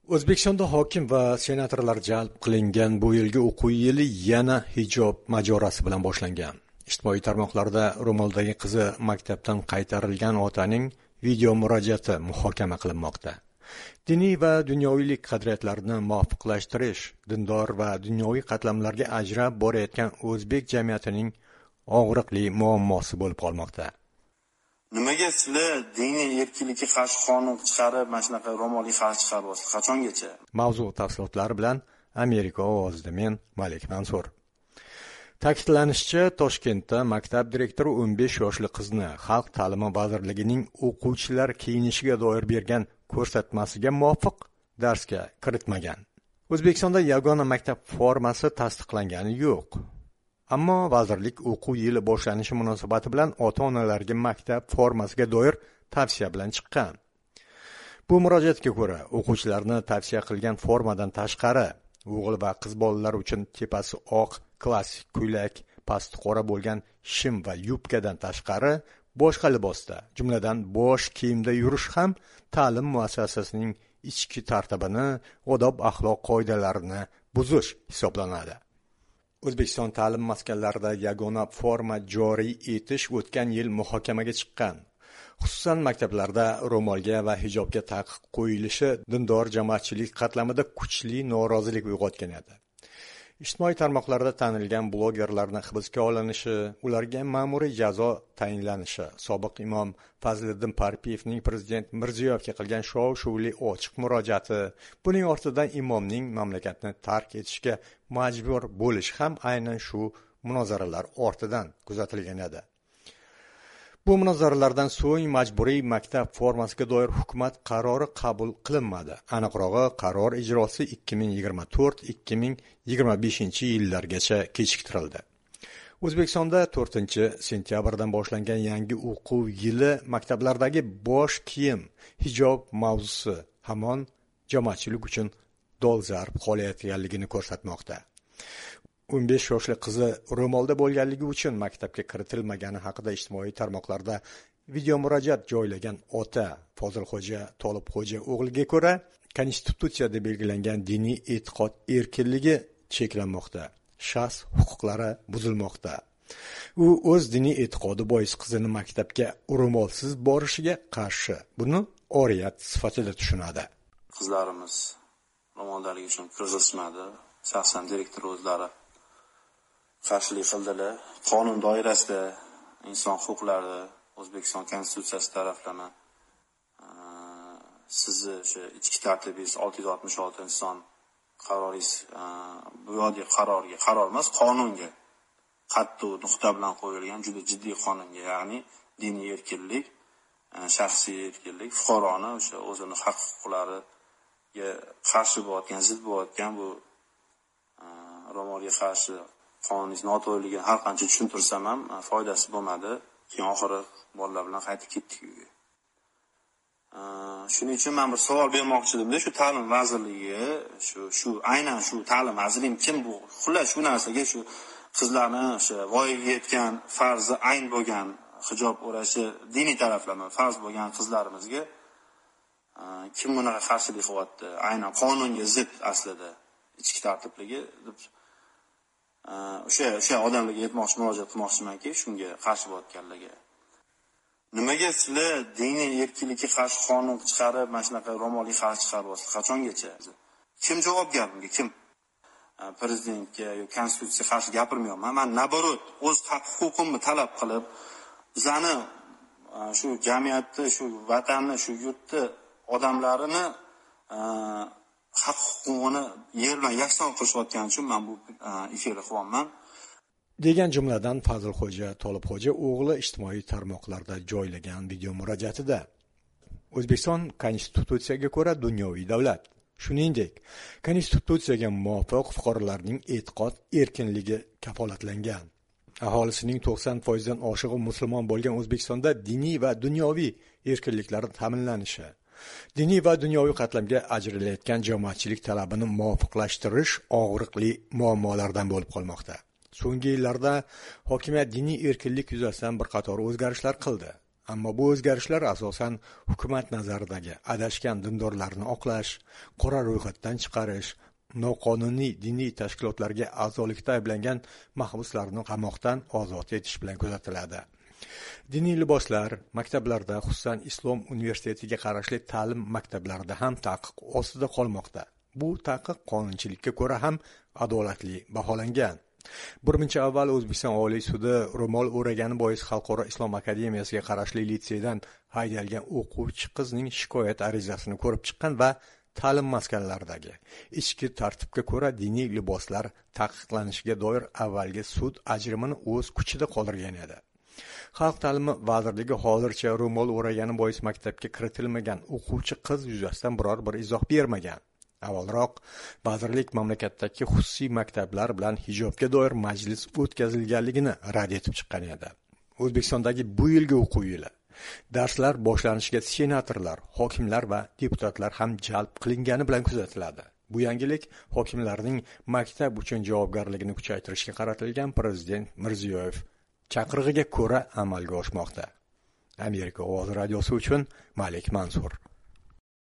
O'zbekistonda hokim va senatorlar jalb qilingan bu yilgi o'quv yili yana hijob mojarosi bilan boshlangan. Ijtimoiy tarmoqlarda ro'moldagi qizi maktabdan qaytarilgan otaning video murojaati muhokama qilinmoqda. Diniy va dunyoviylik qadriyatlarni muvofiqlashtirish, dindor va dunyoviy qatlamlarga ajrab borayotgan o'zbek jamiyatining og'riqli muammosi bo'lib qolmoqda. Nimaga sizlar diniy erkinlikka qarshi qonun chiqarib, mana shunaqa ro'molli qarshi chiqaryapsiz? Qachongacha? Mavzu tafsilotlari bilan Amerika ovozida men Malik Mansur. Ta'kidlanishicha, Toshkentda maktab direktori 15 yoshli qizni Xalq ta'limi vazirligining o'quvchilar kiyinishiga doir bergan ko'rsatmasiga muvofiq darsga kiritmagan. O'zbekistonda yagona maktab formasi tasdiqlangani yo'q. Ammo vazirlik o'quv yili boshlanishi munosabati bilan ota-onalarga maktab formasiga doir tavsiya bilan chiqqan. Bu murojaatga ko'ra, o'quvchilarni tavsiya qilgan formadan tashqari, o'g'il va qiz bolalar uchun tepasi oq klassik ko'ylak, pasti qora bo'lgan shim va yubkadan tashqari boshqa libosda, jumladan bosh kiyimda yurish ham ta'lim muassasasining ichki tartibini, odob-axloq qoidalarini buzish hisoblanadi. O'zbekiston ta'lim maskanlarida yagona forma joriy etish o'tgan yil muhokamaga chiqqan. Xususan maktablarda ro'molga va hijobga taqiq qo'yilishi dindor jamoatchilik qatlamida kuchli norozilik uyg'otgan edi. Ijtimoiy tarmoqlarda tanilgan blogerlarning hibsga olinishi, ularga ma'muriy jazo tayinlanishi, sobiq imom Fazliddin Parpiyevning prezident Mirziyoyevga qilgan shov-shuvli ochiq murojaati, buning ortidan imomning mamlakatni tark etishga majbur bo'lishi ham aynan shu munozaralar ortidan kuzatilgan edi. Bu munozaralardan so'ng majburiy maktab formasiga doir hukumat qarori qabul qilinmadi. Aniqrog'i, qaror ijrosi 2024-2025 yillargacha kechiktirildi. O'zbekistonda 4-sentyabrdan boshlangan yangi o'quv yili maktablardagi bosh kiyim, hijob mavzusi hamon jamoatchilik uchun dolzarb qolayotganligini ko'rsatmoqda. 15 yoshli qizi ro'molda bo'lganligi uchun maktabga kiritilmagani haqida ijtimoiy tarmoqlarda video murojaat joylagan ota Fozilxo'ja Tolibxo'ja o'g'liga ko'ra, konstitutsiyada belgilangan diniy e'tiqod erkinligi cheklanmoqda, shaxs huquqlari buzilmoqda. U o'z diniy e'tiqodi bois qizini maktabga ro'molsiz borishiga qarshi buni oriyat sifatida tushunadi. Qizlarimiz ro'moldaligi uchun kirgizishmadi. Shaxsan direktor o'zlari qarshilik qildilar. Qonun doirasida inson huquqlari O'zbekiston konstitutsiyasi taraflama sizni o'sha ichki tartibingiz 666 son qaroringiz bu yodiy qaror emas, qonunga qattiq nuqta bilan qo'yilgan juda jiddiy qonunga, ya'ni diniy erkinlik, shaxsiy erkinlik, fuqaroni o'sha o'zini haq-huquqlariga qarshi bo'layotgan, zid bo'layotgan bu ro'molga qarshi qonuningiz noto'g'riligini har qancha tushuntirsam ham foydasi bo'lmadi. Keyin oxiri bolalar bilan qaytib ketdik uyga. Shuning uchun men bir savol bermoqchi edim-da, shu ta'lim vazirligi, shu aynan shu ta'lim vazirligi kim bu? Xullas shu narsaga shu qizlarni o'sha voyaga yetgan, farzi ayn bo'lgan hijob o'rashi diniy taraflama farz bo'lgan qizlarimizga kim bunaqa qarshilik qilyapti? Aynan qonunga zid aslida ichki tartibligi deb o'sha odamlarga murojaat qilmoqchimanki, shunga qarshi bo'layotganlarga. Nimaga sizlar diniy erkinlikka qarshi qonun chiqarib, mana shunaqa ro'molli qarshi chiqaryapsiz? Qachongacha? Kim javobgar bunga? Kim? Prezidentga yoki konstitutsiyaga qarshi gapirmayapman. Men naborot o'z haq-huquqimni talab qilib, bizani shu jamiyatni, shu vatanni, shu yurtni odamlarini haq-huquqini yer bilan yakson qilishayotgani uchun men bu efirni qilyapman. degan jumladan Fozilxo'ja Tolibxo'ja o'g'li ijtimoiy tarmoqlarda joylagan video murojaatida. O'zbekiston konstitutsiyaga ko'ra dunyoviy davlat. Shuningdek, konstitutsiyaga muvofiq fuqarolarning e'tiqod erkinligi kafolatlangan. Aholisining 90% dan oshig'i musulmon bo'lgan O'zbekistonda diniy va dunyoviy erkinliklar ta'minlanishi, diniy va dunyoviy qatlamga ajralayotgan jamoatchilik talabini muvofiqlashtirish og'riqli muammolardan bo'lib qolmoqda. So'nggi yillarda hokimiyat diniy erkinlik yuzasidan bir qator o'zgarishlar qildi. Ammo bu o'zgarishlar asosan hukumat nazaridagi adashgan dindorlarni oqlash, qora ro'yxatdan chiqarish, noqonuniy diniy tashkilotlarga a'zolikda ayblangan mahbuslarni qamoqdan ozod etish bilan kuzatiladi. Diniy liboslar maktablarda, xususan Islom universitetiga qarashli ta'lim maktablarida ham taqiq ostida qolmoqda. Bu taqiq qonunchilikka ko'ra ham adolatli baholangan. Bir muncha avval O'zbekiston Oliy sudi ro'mol o'ragani bois Xalqaro islom akademiyasiga qarashli litseydan haydalgan o'quvchi qizning shikoyat arizasini ko'rib chiqqan va ta'lim maskanlaridagi ichki tartibga ko'ra diniy liboslar taqiqlanishiga doir avvalgi sud ajrimini o'z kuchida qoldirgan edi. Xalq ta'limi vazirligi hozircha ro'mol o'ragani bois maktabga kiritilmagan o'quvchi qiz yuzasidan biror bir izoh bermagan. Avvalroq vazirlik mamlakatdagi xususiy maktablar bilan hijobga doir majlis o'tkazilganligini rad etib chiqqan edi. O'zbekistondagi bu yilgi o'quv yili darslar boshlanishiga senatorlar, hokimlar va deputatlar ham jalb qilingani bilan kuzatiladi. Bu yangilik hokimlarning maktab uchun javobgarligini kuchaytirishga qaratilgan prezident Mirziyoyev chaqirig'iga ko'ra amalga oshmoqda. Amerika ovozi radiosi uchun Malik Mansur.